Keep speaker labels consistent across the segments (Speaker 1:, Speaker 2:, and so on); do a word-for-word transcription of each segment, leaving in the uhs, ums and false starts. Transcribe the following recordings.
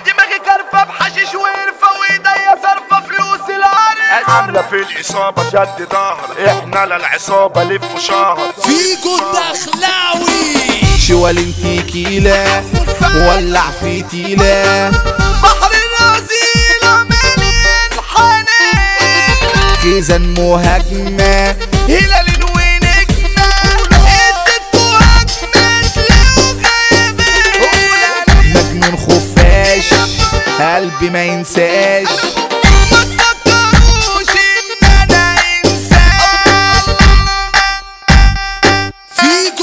Speaker 1: دماغي كرفة بحشيش وقرفة وايديا صرفة فلوس العرق.
Speaker 2: عاملة في الإصابة شد ظهر، احنا للعصابة لف شهر.
Speaker 3: فيكو الدخلاوي
Speaker 4: شوال انتي كيلة ولع في تيلة
Speaker 1: بحر الرزيلة من الحنين
Speaker 4: خزن مهاجمة
Speaker 1: هلال ونجمة اديتكوا هجمة تلاقوا غايبين.
Speaker 4: مجنون خفاش قلبي ما ينساش
Speaker 1: ما تفكروش ان انا انسان.
Speaker 3: فيكو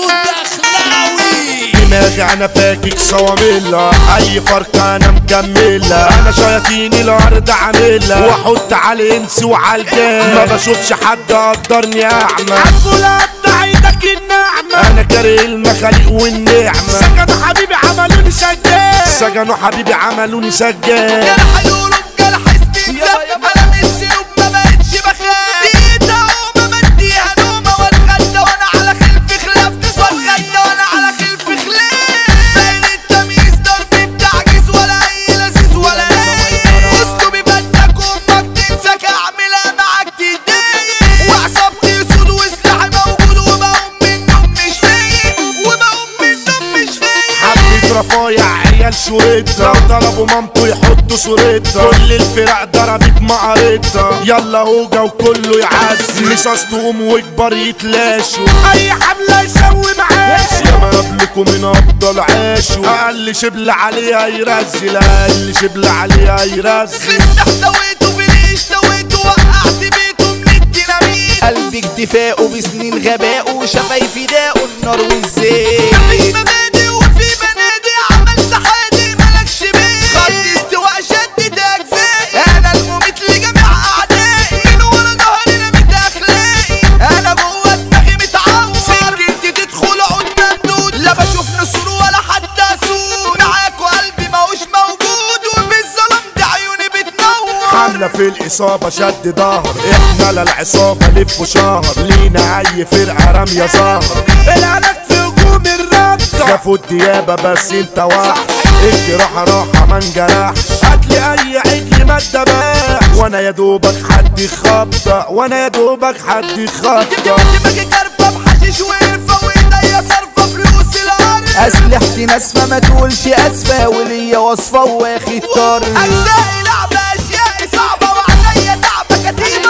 Speaker 3: الدخلاوي
Speaker 2: دماغي انا فاكك صواميلا، اي فرقة انا مكملة. انا شياطين الارض عاملة واحط على الانس وعلى الجان. ما بشوفش حد قدرني اعمى، عفوا قطع ايدك النعمة. انا كاره المخاليق والنعمة. سجنوا حبيبي عملوني سجان، سجنوا حبيبي عملوني سجان.
Speaker 1: جرح يقولوا بجرح استنزاف، انا من السنوب ما بقتش بخاف. دقيقة قومة بديها نومة واتغدى وانا على خلف خلاف. واتغدى وانا على خلف خلاف. زين التمييز ضرب التعجيز ولا اي لذيذ ولا اي. اسلوبي بدك امك تنساك اعملها معاك تضايق. وعصابتي سود وسلاحي موجود وبقوم من النوم مش فايق. وبقوم من النوم مش فايق.
Speaker 2: حبيت رفايع عيال شوريتها، لو طلبوا مامته يحطوا صورتها. كل الفرق ضربت مقارتها، يلا هوجا وكله يعزي. مصاص تقوم وكبر يتلاشوا، اي حملة يسوي معاشي. يا ما قبلكوا من افضل عاشوا، اقل شبل عليها يرزل، اقل شبل عليها يرزل.
Speaker 1: خلصت احتويته في ليش تويته وقعت بيته من الديناميت.
Speaker 4: قلبي اكتفاءه بسنين غباءه وشفايفي داقه النار
Speaker 1: مفيش
Speaker 4: والزيت.
Speaker 1: مبادئ وفي بنادق عملت حادق مالكش بيه. خط استواء شدت اجزائي، انا المميت لجميع اعدائي. من ورا ظهري رميت اخلاقي، انا جوه دماغي متعور. سكنتي تدخل عود ممدود، لا بشوف نسور ولا حتى سود. معاكوا قلبي ماهوش موجود، وبالظلام ده عيوني بتنور.
Speaker 2: حملة في الإصابة شد ظهر، احنا للعصابة لف شهر. لينا أي فرقة رامية ظهر، العلاج في هجوم الرد. شافوا الديابة بس انت وحش، الجراح راحة ما انجرحش. هاتلي أي عجل ما اتدبحش، وأنا يا دوبك حد يخبط، وأنا يا دوبك حد يخبط.
Speaker 1: دماغي كرفة بحشيش وقرفة وايديا صرفة فلوس العرق.
Speaker 4: اسلحتي ناسفة ما تقولش اسفة، وليا وصفة واخد طرق.
Speaker 1: أجزائي لعبة أشيائي صعبة وعليا تعبة كتيبة.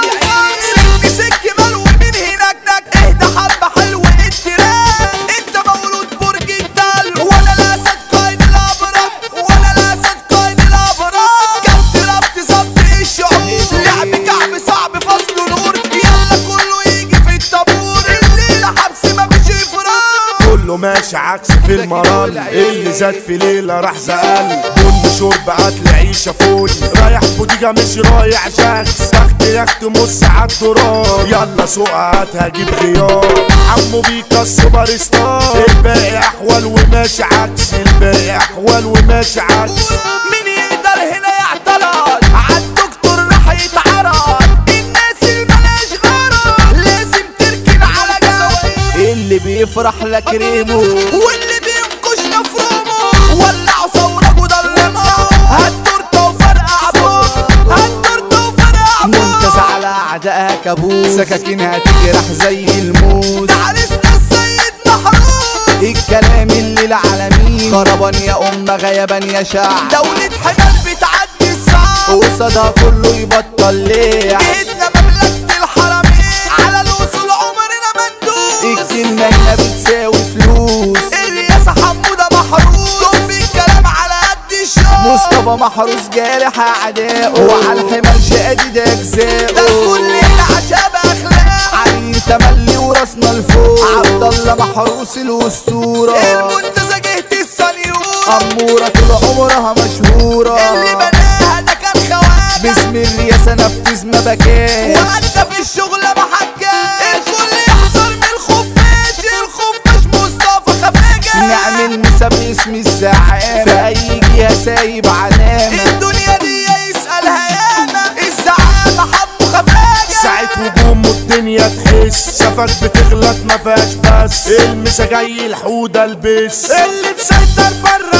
Speaker 1: سكي سكي مروي من هناك نك. اهدى حبة حلوة التراك، انت مولود برج الدلو. وانا الاسد قايد الابرار، وانا الاسد قايد الابرار. كبت ربط ظبط الشعور، لعب كعب صعب فصله نور. يلا كله يجي في الطابور، الليلة حبس مفيش افرار.
Speaker 2: كله ماشي عكس في المرال، اللي زاد في ليلة راح زقل. بن شرب قتل عيشة فول، رايح بوديجا مش رايح شخص. تخت يخت مص عالدرار، يلا سوق هات هجيب خيار. عمو بيكا السوبر ستار، الباقي احوال وماشي عكس. الباقي احوال وماشي عكس.
Speaker 1: مين يقدر هنا يعترض؟ عالدكتور راح يتعرض. الناس اللي ملاش غرض لازم تركن على جنب.
Speaker 4: اللي بيفرح لك ريمو،
Speaker 1: واللي بينكش نفرمه. ولعوا ثورة وضلموا، هالتورتة وفرقع عبود. هالتورتة وفرقع عبود.
Speaker 4: منتزه على اعدائها كابوس، سكاكينها تجرح زي الموس.
Speaker 1: ده عريسنا السيد محروس.
Speaker 4: الكلام اللي العالمين خربان يا أم غيبان يا شعب.
Speaker 1: دولة حمال بتعدي الصعب،
Speaker 4: قصادها كله يبطل ليه.
Speaker 1: ايدنا مملكة الحرمين. على الوصول عمرنا مندوس.
Speaker 4: الكلمة هنا بتساوي فلوس.
Speaker 1: الرئاسة حمودة محروس. طب الكلام على قد الشوق.
Speaker 4: مصطفى محروس جارح أعدائه، وعلى الحمال شادد أجزائه.
Speaker 1: ده كلنا عشاب أخلاق،
Speaker 4: عين تملي وراسنا لفوق. عبد الله محروس الأسطورة،
Speaker 1: المنتزه جهة الصليون.
Speaker 4: أمورة طول عمرها مشهورة.
Speaker 1: اللي بناها ده كان خواجة،
Speaker 4: باسم الرئاسة نفذ ما بكاش.
Speaker 1: وأدى في الشغل محجاش. الكل يحذر من الخفاش، الخفاش مصطفى خفاجة.
Speaker 4: نعمل مسا باسم الزعامة، في أي جهة سايب علامة.
Speaker 1: الدنيا دي يسألها ياما، الزعامة حبه خفاجة.
Speaker 2: ساعة هجوم الدنيا تحس، شافك بتغلط ما فيهاش بس. المسا جاي الحودة البس، اللي مسيطر بره وجوه.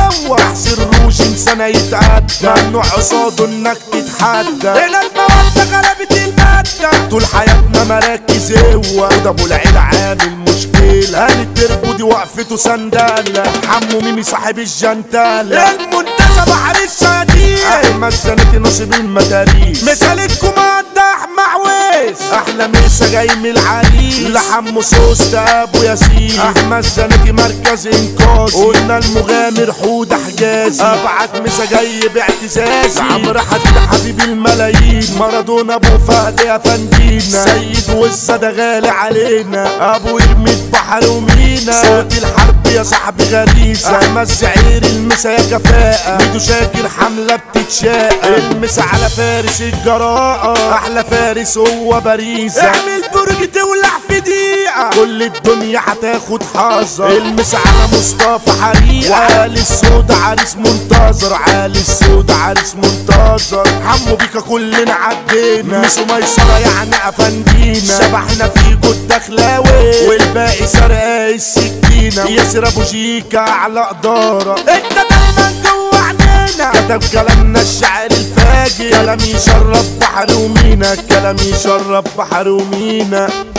Speaker 2: قوة تحسين روج انسان يتعدى ممنوع قصاده انك تتحدى هنا المودة غلبت المادة طول حياتنا مراكز هو وده ابو العيلة عامل مشكلة هاني التربو دي وقفته سندالة حمو ميمي صاحب الجنتالة المنتزه بحر الشديد احمد زناتي نصيب المداريس مثالتكم عدى احمى عويس احلى مسا جاي من العريس لحمو سوست ابو ياسين احمد زناتي مركز انقاذ قلنا المغامر حود حجازي ابعت مسا جاي باعتزازي عمرو حديد حبيب الملايين مارادونا ابو فهد يا فندينا سيد وزة ده غالي علينا ابو يرمي بحر ومينا صوت الحرب يا صاحبي غريزة احمد زعير المسا يا كفاءة ميدو شاكر حملة بتتشاقى المسا على فارس الجراءة احلى فارس هو باريزة اعمل برج تولع في دقيقة كل الدنيا هتاخد حذر المسا على مصطفى حريقة عالي السود عريس منتظر عالي السود عريس منتظر حمو بيكا كلنا عدينا مش ميسرة يعني افندينا شبحنا في جود دخلاوي والباقي سرقة السكينة ياسر ابو شيكا على قدارة انت دايما جوا عنينا كتب كلامنا الشعر الفاجر كلام يشرب بحر ومينا كلام يشرب بحر ومينا